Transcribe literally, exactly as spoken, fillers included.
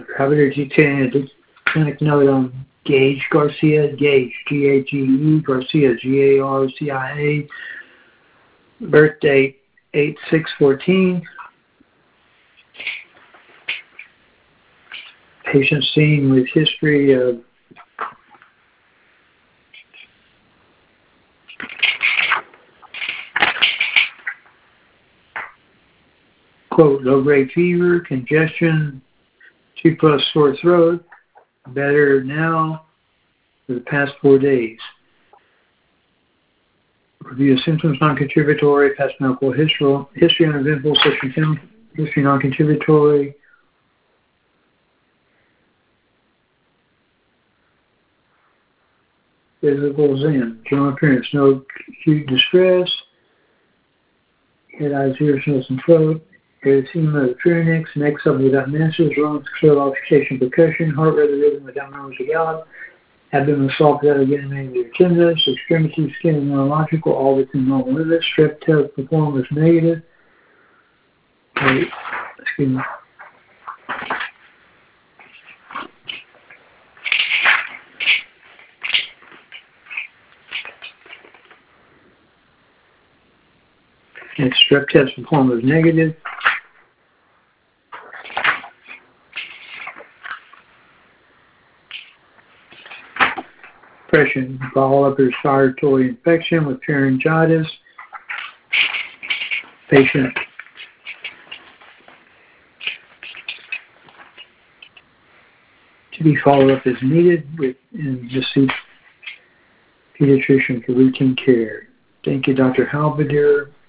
Javier G ten, a clinic note on Gage Garcia, Gage, G A G E, Garcia, G A R C I A, birth date eight six fourteen. Patient seen with history of quote, low-grade fever, congestion, two plus sore throat, better now for the past four days. Review of symptoms non-contributory, past medical history, history uneventful, history, history non-contributory. Physicals in. General appearance, no acute distress, head, eyes, ears, nose, and throat. Erythema of the pharynx, neck sub without menses, lungs, throat, auscultation, percussion, heart rate rhythm without murmurs or gallop, abdomen soft without again mainly tenderness, extremity, skin, and neurological, all within normal limits. Strep test performed was negative. Wait, excuse me. And strep test performed was negative. Depression, follow-up respiratory infection with pharyngitis. Patient to be followed up as needed with and just see pediatrician for routine care. Thank you, Doctor Halberdier.